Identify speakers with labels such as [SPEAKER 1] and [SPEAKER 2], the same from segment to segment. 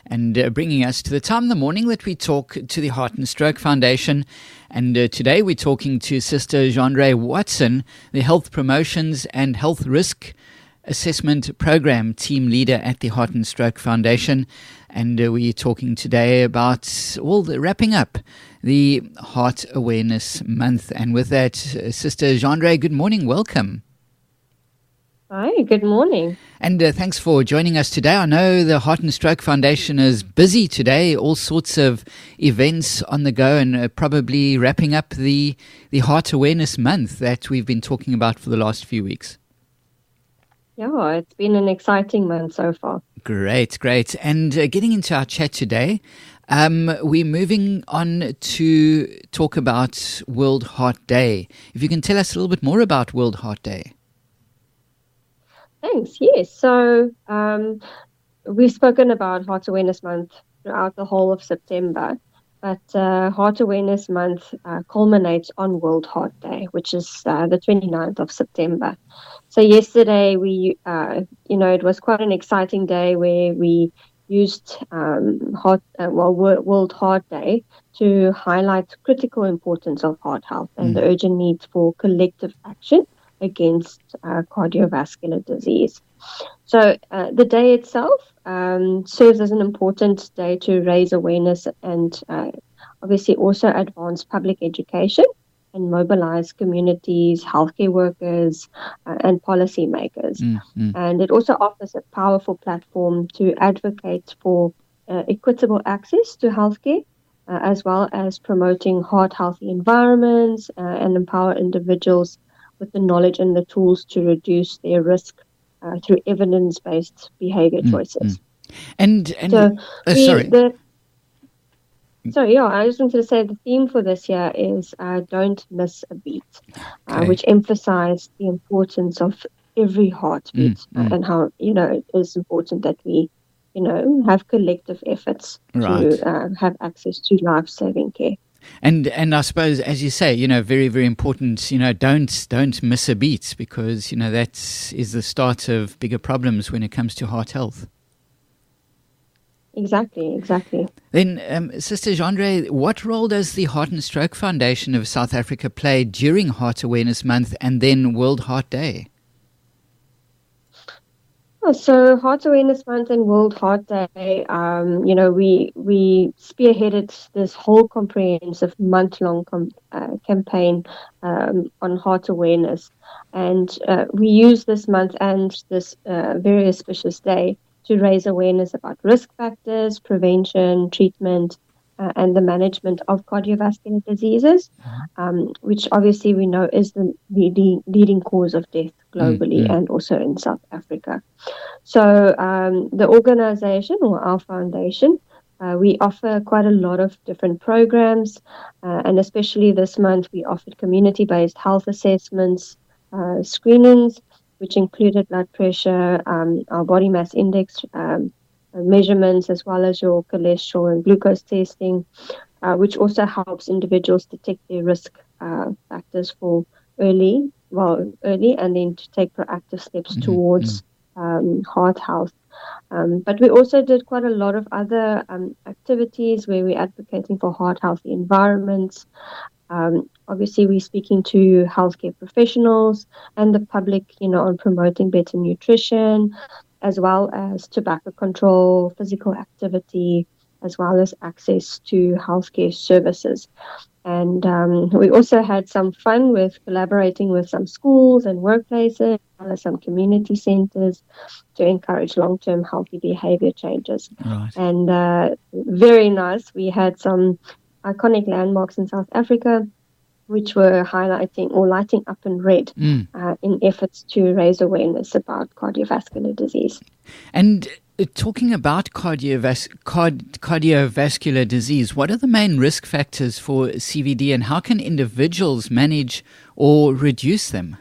[SPEAKER 1] and bringing us to the time in the morning that we talk to the Heart and Stroke Foundation. And today we're talking to Sister Jeandre Watson, the Health Promotions and Health Risk Assessment Program Team Leader at the Heart and Stroke Foundation. And we're talking today about wrapping up the Heart Awareness Month. And with that, Sister Jeandre, good morning, welcome.
[SPEAKER 2] Hi, good morning.
[SPEAKER 1] And thanks for joining us today. I know the Heart and Stroke Foundation is busy today, all sorts of events on the go, and probably wrapping up the Heart Awareness Month that we've been talking about for the last few weeks.
[SPEAKER 2] Yeah, it's been an exciting month so far.
[SPEAKER 1] Great. And getting into our chat today, we're moving on to talk about World Heart Day. If you can tell us a little bit more about World Heart Day.
[SPEAKER 2] Thanks. Yes. So we've spoken about Heart Awareness Month throughout the whole of September, but Heart Awareness Month culminates on World Heart Day, which is the 29th of September. So yesterday it was quite an exciting day where we used World Heart Day to highlight critical importance of heart health and the urgent need for collective action against cardiovascular disease. So the day itself serves as an important day to raise awareness and obviously also advance public education and mobilize communities, healthcare workers, and policymakers. And it also offers a powerful platform to advocate for equitable access to healthcare, as well as promoting heart-healthy environments and empower individuals with the knowledge and the tools to reduce their risk through evidence-based behavior choices. I just wanted to say the theme for this year is Don't Miss a Beat, which emphasized the importance of every heartbeat and how, it is important that we, have collective efforts to have access to life-saving care.
[SPEAKER 1] And I suppose, as you say, very, very important, don't miss a beat, because, that is the start of bigger problems when it comes to heart health.
[SPEAKER 2] Exactly.
[SPEAKER 1] Then, Sister Jeandre, what role does the Heart and Stroke Foundation of South Africa play during Heart Awareness Month and then World Heart Day?
[SPEAKER 2] So Heart Awareness Month and World Heart Day, we spearheaded this whole comprehensive month-long campaign on heart awareness. And we use this month and this very auspicious day to raise awareness about risk factors, prevention, treatment, and the management of cardiovascular diseases, which obviously we know is the leading cause of death globally and also in South Africa. So the organization, or our foundation, we offer quite a lot of different programs, and especially this month we offered community-based health assessments, screenings, which included blood pressure, our body mass index measurements, as well as your cholesterol and glucose testing, which also helps individuals detect their risk factors for early, and then to take proactive steps towards heart health. But we also did quite a lot of other activities where we're advocating for heart healthy environments. Obviously, we're speaking to healthcare professionals and the public, on promoting better nutrition, as well as tobacco control, physical activity, as well as access to healthcare services. And we also had some fun with collaborating with some schools and workplaces, as well as some community centers to encourage long-term healthy behavior changes.
[SPEAKER 1] Right.
[SPEAKER 2] And very nice, we had some iconic landmarks in South Africa, which were highlighting or lighting up in red in efforts to raise awareness about cardiovascular disease.
[SPEAKER 1] And talking about cardiovascular disease, what are the main risk factors for CVD, and how can individuals manage or reduce them?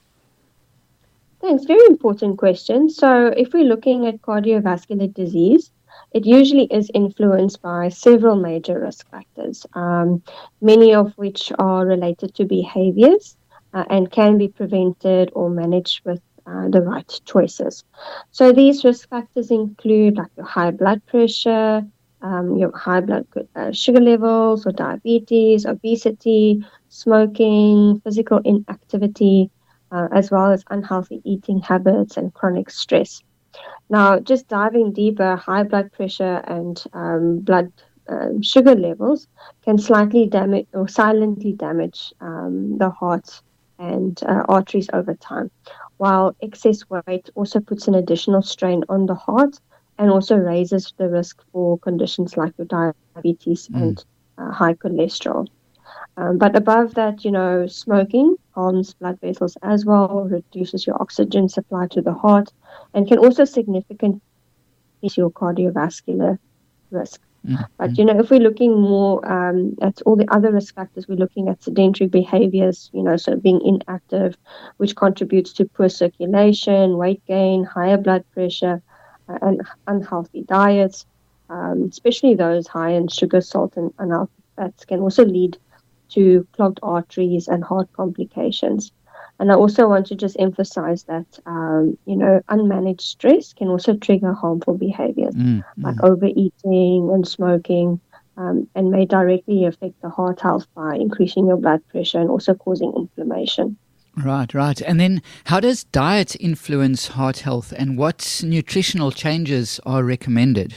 [SPEAKER 2] Thanks. Very important question. So if we're looking at cardiovascular disease, it usually is influenced by several major risk factors, many of which are related to behaviors and can be prevented or managed with the right choices. So these risk factors include like your high blood pressure, your high blood sugar levels or diabetes, obesity, smoking, physical inactivity, as well as unhealthy eating habits and chronic stress. Now, just diving deeper, high blood pressure and blood sugar levels can slightly damage or silently damage the heart and arteries over time, while excess weight also puts an additional strain on the heart and also raises the risk for conditions like your diabetes and high cholesterol. But above that, smoking harms blood vessels as well, reduces your oxygen supply to the heart, and can also significantly increase your cardiovascular risk. But, if we're looking more at all the other risk factors, we're looking at sedentary behaviors, so being inactive, which contributes to poor circulation, weight gain, higher blood pressure, and unhealthy diets, especially those high in sugar, salt, and unhealthy fats, can also lead to clogged arteries and heart complications. And I also want to just emphasize that, unmanaged stress can also trigger harmful behaviors like overeating and smoking, and may directly affect the heart health by increasing your blood pressure and also causing inflammation.
[SPEAKER 1] Right. And then how does diet influence heart health, and what nutritional changes are recommended?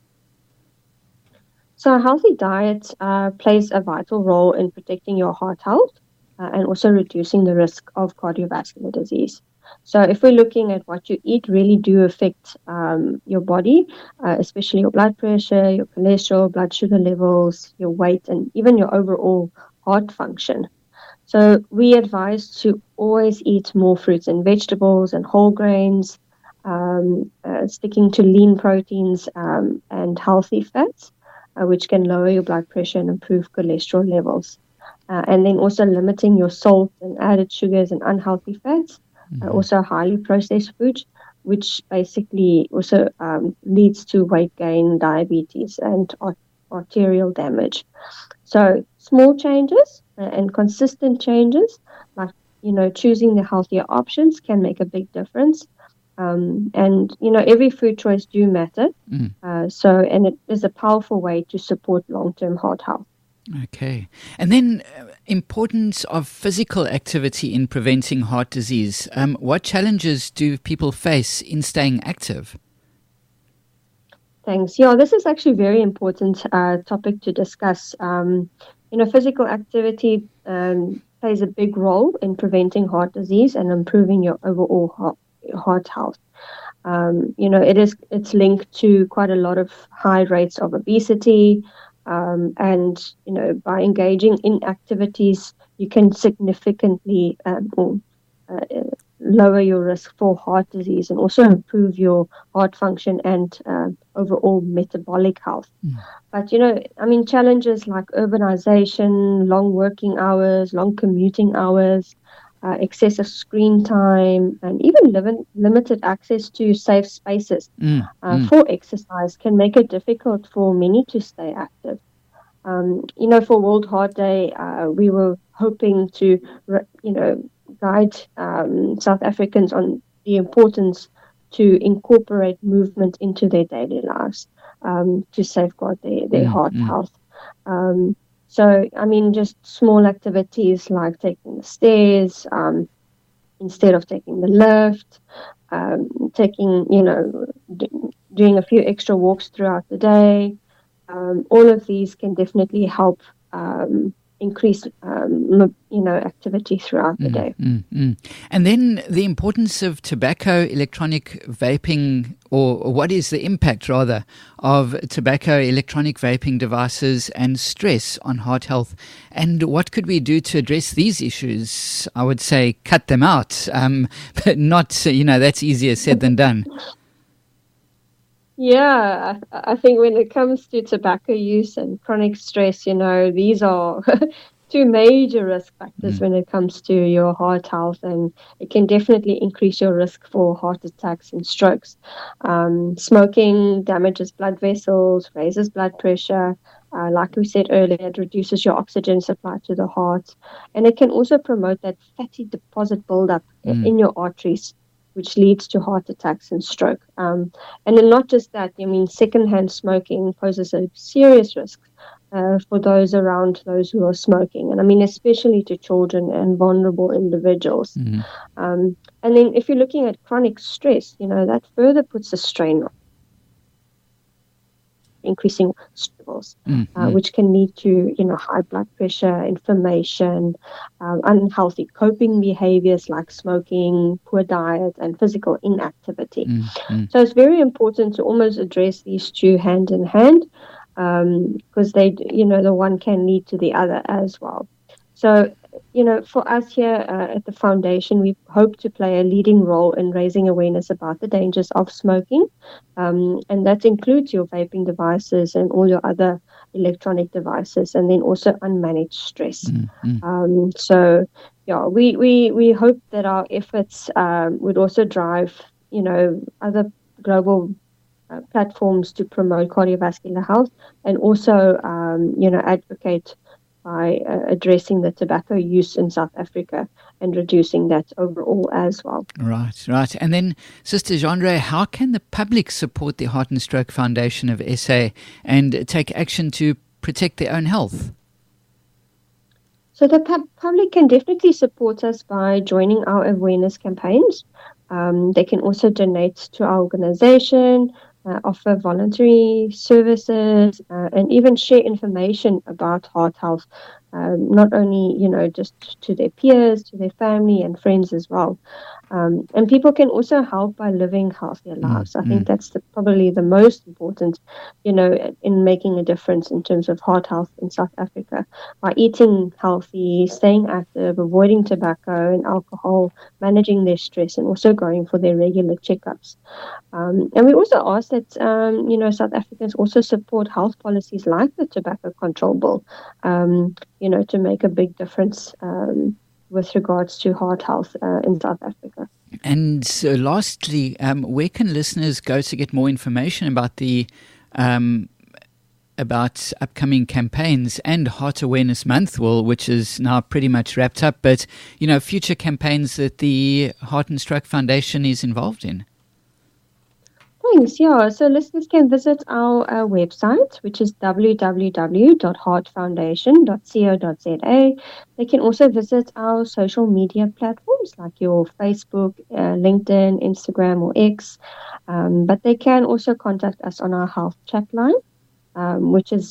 [SPEAKER 2] So a healthy diet plays a vital role in protecting your heart health and also reducing the risk of cardiovascular disease. So if we're looking at what you eat really do affect your body, especially your blood pressure, your cholesterol, blood sugar levels, your weight, and even your overall heart function. So we advise to always eat more fruits and vegetables and whole grains, sticking to lean proteins and healthy fats, which can lower your blood pressure and improve cholesterol levels. And then also limiting your salt and added sugars and unhealthy fats, also highly processed foods, which basically also leads to weight gain, diabetes, and arterial damage. So small changes and consistent changes, like, choosing the healthier options can make a big difference. And, every food choice do matter. And it is a powerful way to support long-term heart health.
[SPEAKER 1] Okay. And then importance of physical activity in preventing heart disease. What challenges do people face in staying active?
[SPEAKER 2] Thanks. Yeah, this is actually a very important topic to discuss. Physical activity plays a big role in preventing heart disease and improving your overall heart health. It's linked to quite a lot of high rates of obesity, and by engaging in activities, you can significantly lower your risk for heart disease and also improve your heart function and overall metabolic health. But, challenges like urbanization, long working hours, long commuting hours, excessive screen time, and even limited access to safe spaces for exercise can make it difficult for many to stay active. For World Heart Day, we were hoping to, guide South Africans on the importance to incorporate movement into their daily lives to safeguard their heart health. Just small activities like taking the stairs instead of taking the lift, doing a few extra walks throughout the day. All of these can definitely help increase, activity throughout the day.
[SPEAKER 1] And then the importance of tobacco, electronic vaping, or what is the impact, rather, of tobacco, electronic vaping devices and stress on heart health? And what could we do to address these issues? I would say cut them out, but not, that's easier said than done.
[SPEAKER 2] Yeah, I think when it comes to tobacco use and chronic stress, these are two major risk factors when it comes to your heart health, and it can definitely increase your risk for heart attacks and strokes. Smoking damages blood vessels, raises blood pressure. Like we said earlier, it reduces your oxygen supply to the heart, and it can also promote that fatty deposit buildup in your arteries, which leads to heart attacks and stroke. And then not just that, I mean, secondhand smoking poses a serious risk for those around those who are smoking. And I mean, especially to children and vulnerable individuals.
[SPEAKER 1] Mm-hmm.
[SPEAKER 2] And then if you're looking at chronic stress, that further puts a strain on increasing levels, which can lead to, high blood pressure, inflammation, unhealthy coping behaviors like smoking, poor diet, and physical inactivity. So it's very important to almost address these two hand in hand, because they, the one can lead to the other as well. So, for us here at the foundation, we hope to play a leading role in raising awareness about the dangers of smoking, and that includes your vaping devices and all your other electronic devices, and then also unmanaged stress. So, we hope that our efforts would also drive, other global platforms to promote cardiovascular health, and also, advocate by addressing the tobacco use in South Africa and reducing that overall as well.
[SPEAKER 1] Right. And then, Sister Jeanre, how can the public support the Heart and Stroke Foundation of SA and take action to protect their own health?
[SPEAKER 2] So the public can definitely support us by joining our awareness campaigns. They can also donate to our organization, offer voluntary services, and even share information about heart health, not only, just to their peers, to their family and friends as well. And people can also help by living healthier lives. I think that's probably the most important, in making a difference in terms of heart health in South Africa, by eating healthy, staying active, avoiding tobacco and alcohol, managing their stress, and also going for their regular checkups. And we also ask that, South Africans also support health policies like the Tobacco Control Bill, to make a big difference with regards to heart health in South Africa.
[SPEAKER 1] And so lastly, where can listeners go to get more information about the about upcoming campaigns and Heart Awareness Month, which is now pretty much wrapped up, but future campaigns that the Heart and Stroke Foundation is involved in?
[SPEAKER 2] Thanks. Yeah, so listeners can visit our website, which is www.heartfoundation.co.za. They can also visit our social media platforms like your Facebook, LinkedIn, Instagram, or X. But they can also contact us on our health chat line, which is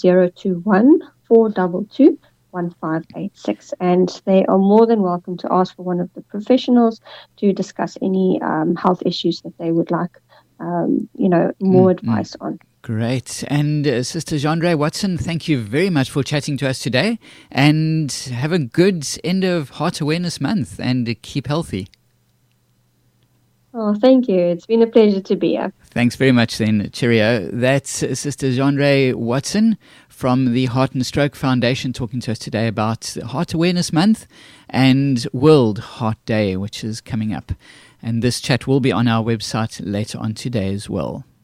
[SPEAKER 2] 021-422-1586. And they are more than welcome to ask for one of the professionals to discuss any health issues that they would like more advice on.
[SPEAKER 1] Great. And Sister Jeanre Watson, thank you very much for chatting to us today, and have a good end of Heart Awareness Month, and keep healthy.
[SPEAKER 2] Oh, thank you. It's been a pleasure to be here.
[SPEAKER 1] Thanks very much then. Cheerio. That's Sister Jeanre Watson from the Heart and Stroke Foundation talking to us today about Heart Awareness Month and World Heart Day, which is coming up. And this chat will be on our website later on today as well.